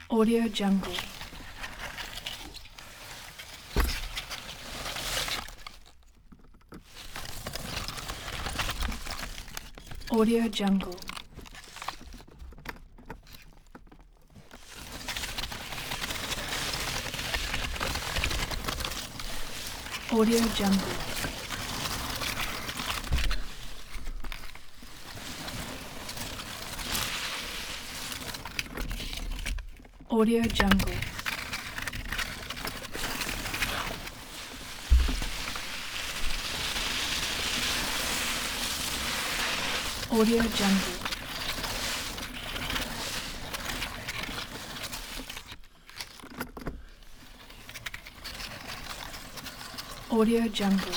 Audio Jungle. Audio Jungle. Audio Jungle. Audio Jungle. Audio Jungle. Audio Jungle.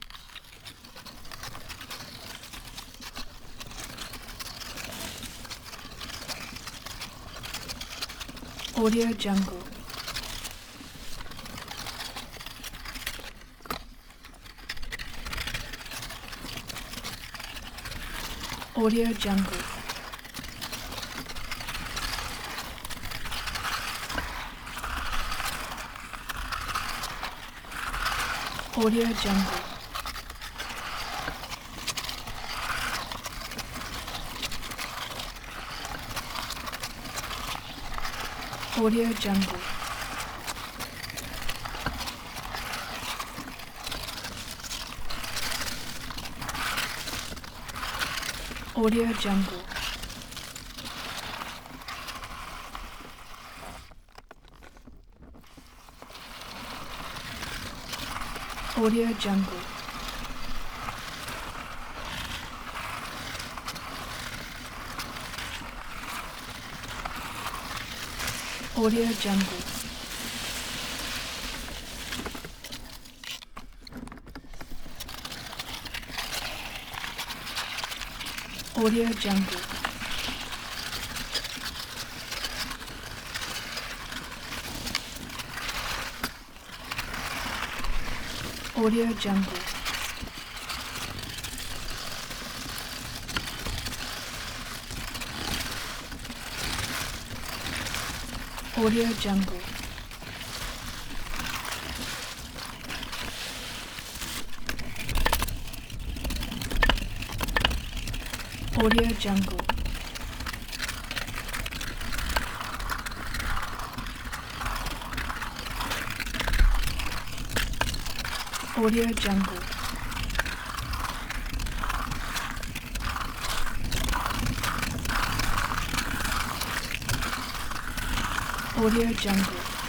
Audio Jungle. Audio Jungle. Audio Jungle. Audio Jungle. Audio Jungle. Audio Jungle. Audio Jungle. Audio Jungle. Audio Jungle. Audio Jungle. Audio Jungle. Audio Jungle. Audio Jungle.